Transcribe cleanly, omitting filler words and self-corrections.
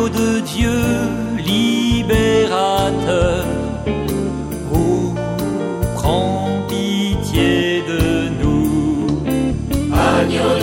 agneau de Dieu, libérateur, oh, prends pitié de nous. Agneau